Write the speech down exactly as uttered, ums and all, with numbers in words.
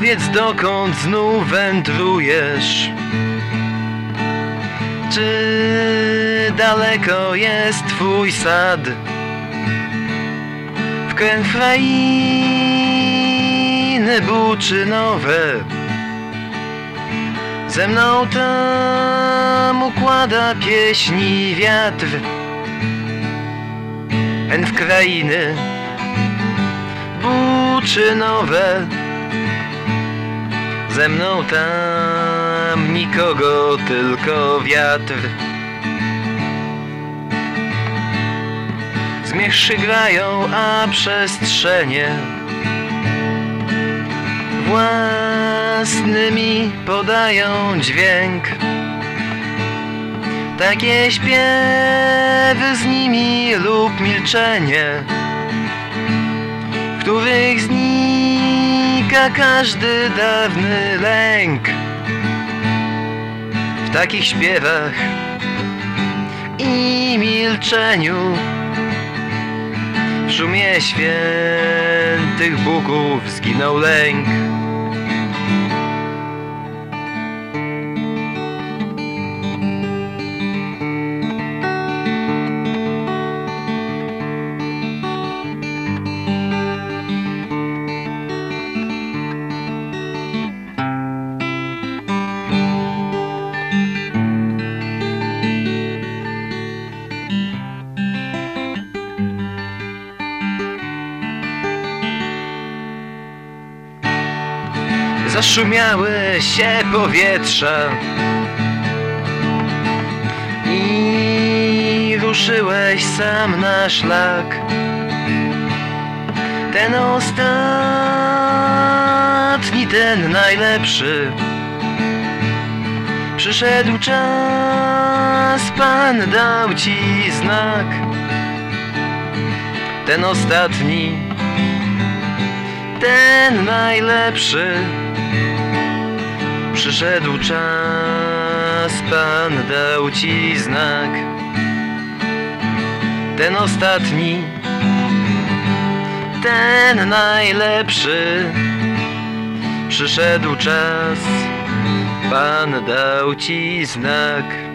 Powiedz, dokąd znów wędrujesz? Czy daleko jest twój sad? W kręg krainy buczynowe. Ze mną tam układa pieśni wiatr. Hen w krainy buczynowe. Ze mną tam nikogo, tylko wiatr. Zmierzchy grają, a przestrzenie własny mi podają dźwięk. Takie śpiewy z nimi lub milczenie, w których znika każdy dawny lęk. W takich śpiewach i milczeniu, w szumie świętych Bóg zginął lęk. Zaszumiały się powietrza i ruszyłeś sam na szlak. Ten ostatni, ten najlepszy. Przyszedł czas, Pan dał ci znak. Ten ostatni, ten najlepszy. Przyszedł czas, Pan dał ci znak. Ten ostatni, ten najlepszy. Przyszedł czas, Pan dał ci znak.